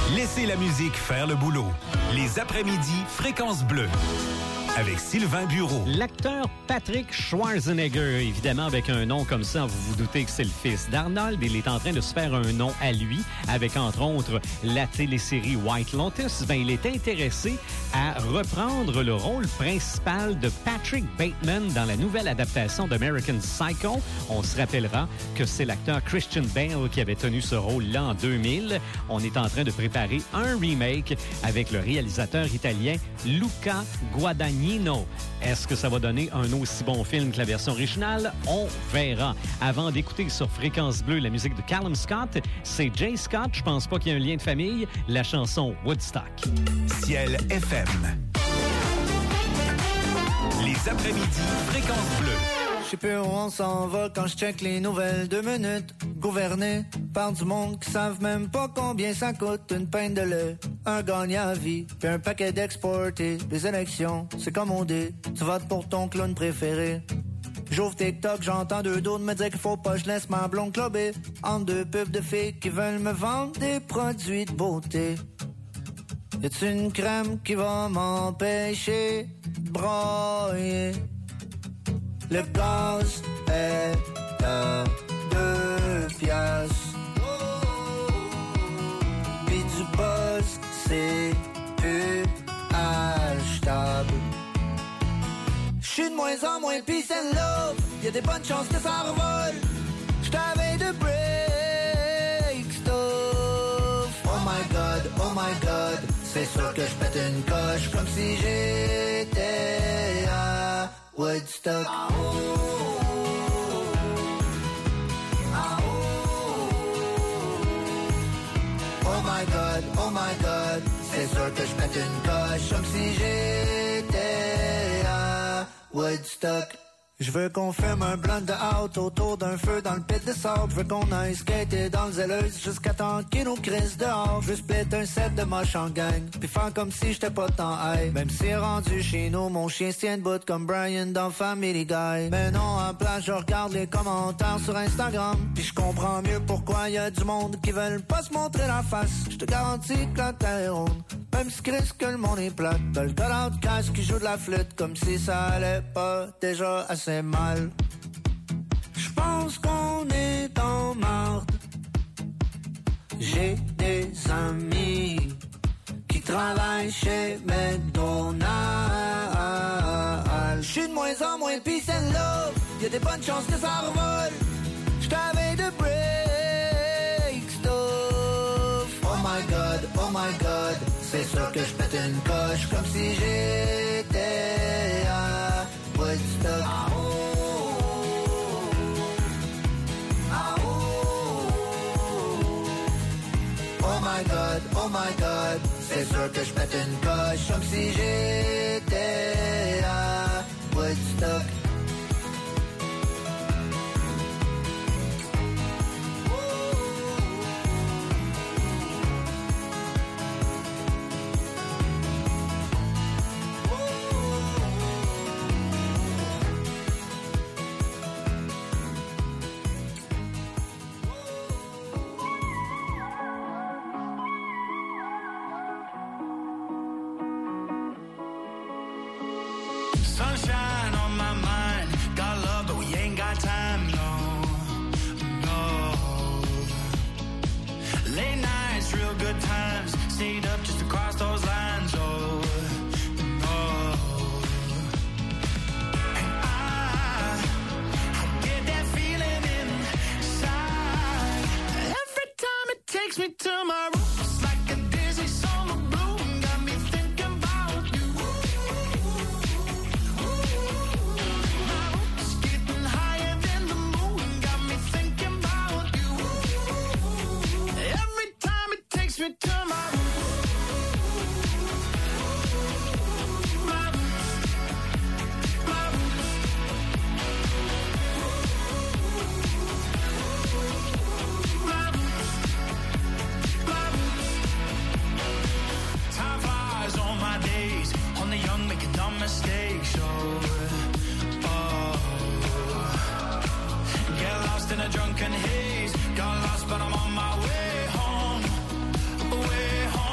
Laissez la musique faire le boulot. Les après-midi, Fréquence Bleue. Avec Sylvain Bureau. L'acteur Patrick Schwarzenegger, évidemment avec un nom comme ça, vous vous doutez que c'est le fils d'Arnold. Il est en train de se faire un nom à lui, avec entre autres la télésérie White Lotus. Il est intéressé à reprendre le rôle principal de Patrick Bateman dans la nouvelle adaptation d'American Psycho. On se rappellera que c'est l'acteur Christian Bale qui avait tenu ce rôle-là en 2000. On est en train de préparer un remake avec le réalisateur italien Luca Guadagnino. Est-ce que ça va donner un aussi bon film que la version originale? On verra. Avant d'écouter sur Fréquence Bleue la musique de Callum Scott, c'est Jay Scott, je pense pas qu'il y ait un lien de famille, la chanson Woodstock. Ciel FM. Les après-midi, Fréquence Bleue. Je sais plus où on s'en va quand je check les nouvelles 2 minutes. Gouverné par du monde qui savent même pas combien ça coûte une pinte de lait. Un gagnant à vie, puis un paquet d'exportés. Les élections, c'est comme on dit, tu votes pour ton clown préféré. J'ouvre TikTok, j'entends 2 d'autres me dire qu'il faut pas que je laisse ma blonde clubber entre 2 pubs de filles qui veulent me vendre des produits de beauté. Y'a-tu une crème qui va m'empêcher de broyer? Le gaz est à 2 piastres. Pis du buzz, c'est plus achetable. J'suis de moins en moins peace and love. Y'a des bonnes chances que ça revole. J't'avais de break stuff. Oh my god, c'est sûr que j'pète une coche comme si j'étais à Woodstock. Oh my god, c'est sûr que je mette une coche comme si j'étais à Woodstock. Je veux qu'on fume un blunt de out autour d'un feu dans le pit de sable. Je veux qu'on aille skater dans le zèleuse jusqu'à temps qu'il nous crisse dehors. Je veux split un set de moche en gang, puis faire comme si j'étais pas tant high. Même si rendu chez nous, mon chien se tient debout comme Brian dans Family Guy. Mais non, en place, je regarde les commentaires sur Instagram, puis je comprends mieux pourquoi y a du monde qui veulent pas se montrer la face. Je te garantis que la terre est ronde, même si Chris que le monde est plate. T'as le gars d'Outcast qui joue de la flûte comme si ça allait pas déjà assez mal. J'pense qu'on est en marde. J'ai des amis qui travaillent chez McDonald's. J'suis de moins en moins peace and love. Y'a des bonnes chances que ça revole. J't'avais de break stuff. Oh my god, c'est sûr que j'pète une coche comme si j'étais à Woodstock. Oh my god, c'est sûr que je pète une coche comme si j'étais à Woodstock. Stayed up just to cross those lines, oh, oh. And I get that feeling inside. Every time it takes me to my roots, like a dizzy summer bloom, got me thinking about you. My roots getting higher than the moon, got me thinking about you. Every time it takes me to my roots. Mistakes, oh, oh. Get lost in a drunken haze. Got lost, but I'm on my way home, way home.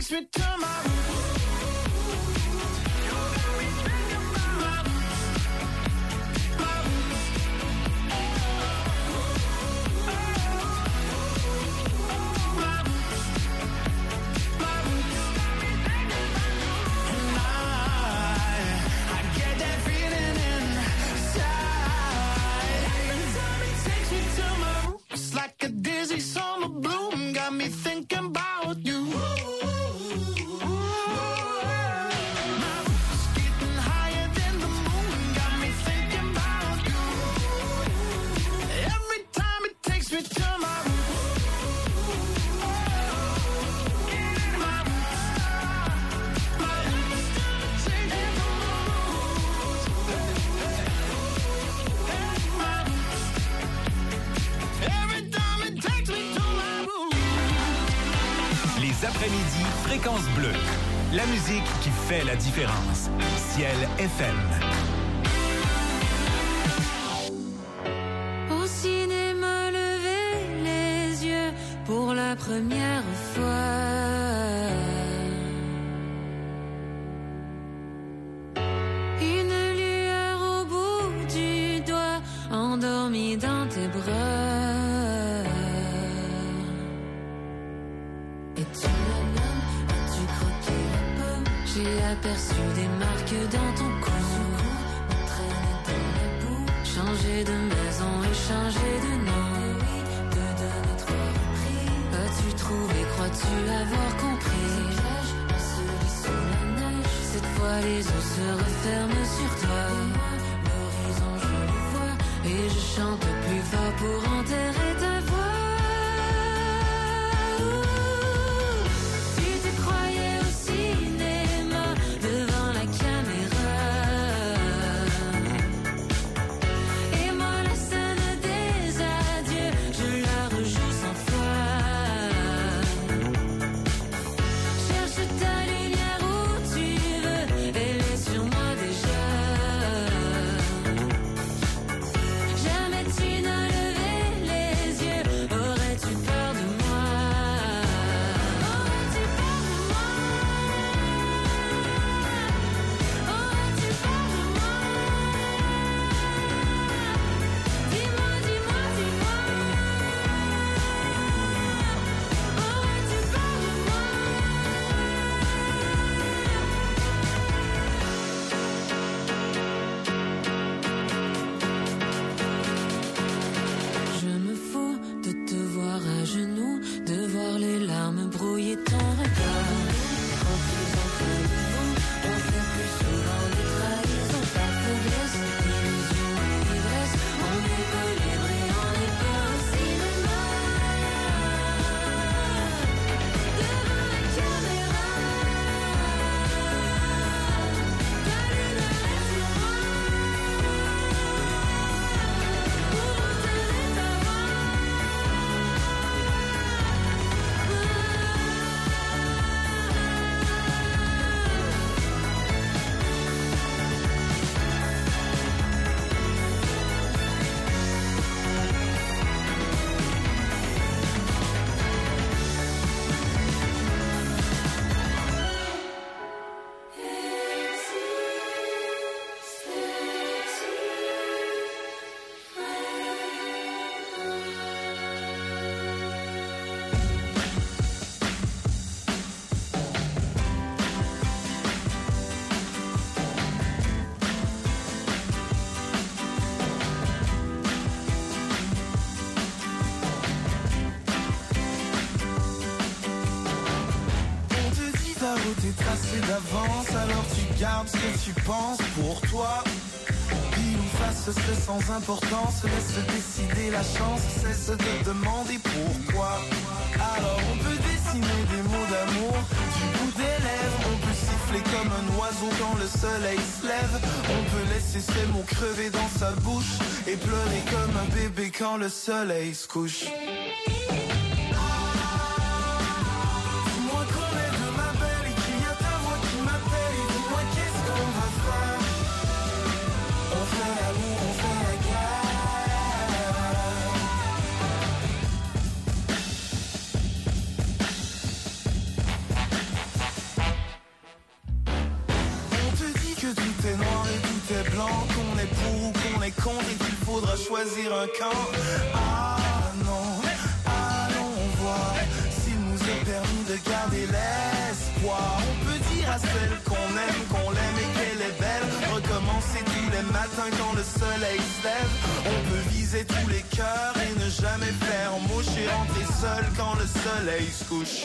takes me to my roots. You got me thinking about my roots. My roots. My roots. My roots. And I get that feeling inside. Every time it takes me to my roots, like a dizzy summer bloom, got me thinking about you. My roots getting higher than the moon, got me thinking about you. Every time it takes me to my roots. My roots. My roots. Take me to my roots. My roots. Every time it takes me to my roots. Les après-midi, Fréquence Bleue. La musique qui fait la différence. Ciel FM. Au cinéma, lever les yeux pour la première fois. Une lueur au bout du doigt, endormie dans tes bras. Es-tu la même? As-tu croqué la pomme? J'ai aperçu des marques dans ton cou. M'entraîner dans la boue. Changer de maison et changer de nom. Oui, te donner 3 reprises. As-tu trouvé, crois-tu avoir compris? Un celui sous la neige. Cette fois les eaux se referment sur toi. L'horizon je le vois. Et je chante plus fort pour enterrer ta voix. Tu te croyais au cinéma devant la caméra. Et moi la scène des adieux, je la rejoue 100 fois. Cherche ta lumière où tu veux, elle est sur moi déjà. Jamais tu n'as levé les yeux, aurais-tu peur de moi? Aurais-tu peur de moi? Aurais-tu peur de moi? Dis-moi, dis-moi, dis-moi. Aurais-tu peur de moi? Je me fous de te voir à genoux, de voir les larmes brouiller ton regard. Quand ils ont fait de vous, on fait plus souvent des trahisons par faiblesse, illusion et ivresse. On n'est pas libre et on n'est pas au cinéma. Devant la caméra, ta lumière est sur moi. Pour enterrer ta voix. On te dit ta route est tracée d'avance, alors tu gardes ce que tu penses pour toi. Pile ou face, ce serait sans importance, laisse décider la chance, cesse de demander pourquoi. Alors on peut dessiner des mots d'amour du bout des lèvres, on peut siffler comme un oiseau quand le soleil se lève, on peut laisser ces mots crever dans sa bouche et pleurer comme un bébé quand le soleil se couche. Dis-moi qu'on est de ma belle et qu'il y a ta voix qui m'appelle, et dis-moi qu'est-ce qu'on va faire. On fait l'amour, on fait la guerre. tout est noir et tout est blanc, qu'on est pour ou qu'on est contre et qu'il faudra choisir un camp. Ah non, allons voir s'il nous est permis de garder l'espoir. On peut dire à celle qu'on l'aime et qu'elle est belle, recommencer tous les matins quand le soleil se lève. On peut viser tous les cœurs et ne jamais faire mouche et rentrer seul quand le soleil se couche.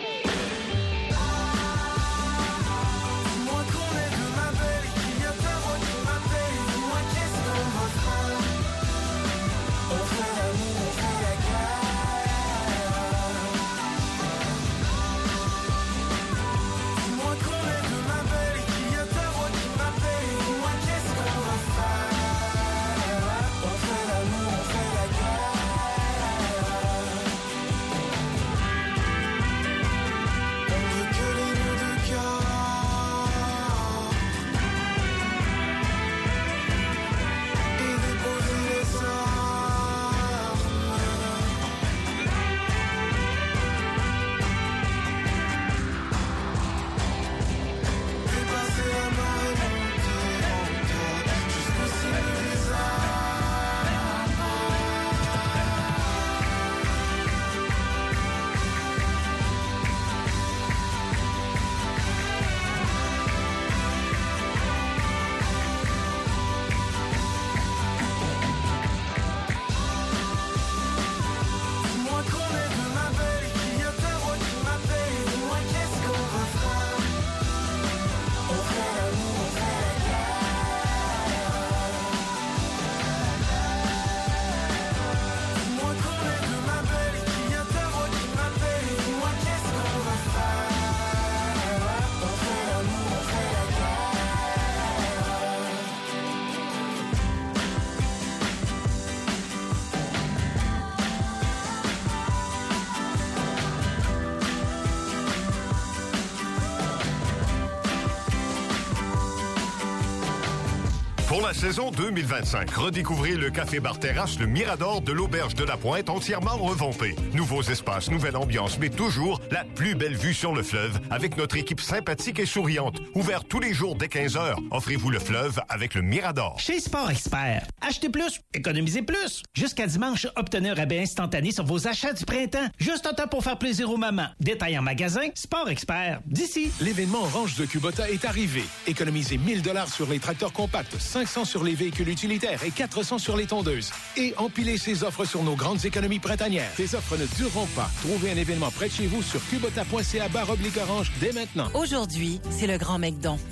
Pour la saison 2025, redécouvrez le Café Bar Terrasse, le Mirador de l'Auberge de la Pointe, entièrement revampé. Nouveaux espaces, nouvelle ambiance, mais toujours la plus belle vue sur le fleuve avec notre équipe sympathique et souriante. Ouvert tous les jours dès 15h. Offrez-vous le fleuve avec le Mirador. Chez Sport Expert, achetez plus, économisez plus. Jusqu'à dimanche, obtenez un rabais instantané sur vos achats du printemps. Juste en temps pour faire plaisir aux mamans. Détail en magasin, Sport Expert, d'ici. L'événement Orange de Kubota est arrivé. Économisez 1 000 $ sur les tracteurs compacts, 500 sur les véhicules utilitaires et 400 sur les tondeuses. Et empilez ces offres sur nos grandes économies printanières. Ces offres ne dureront pas. Trouvez un événement près de chez vous sur kubota.ca/orange dès maintenant. Aujourd'hui, c'est le Grand McDon.